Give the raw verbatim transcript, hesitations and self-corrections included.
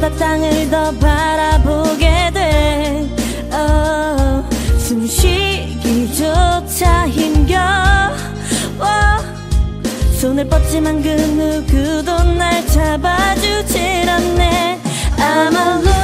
밤보다 땅을 더 바라보게 돼. oh, 숨쉬기조차 힘겨워. 손을 뻗지만 그 누구도 날 잡아주질 않네. I'm alone.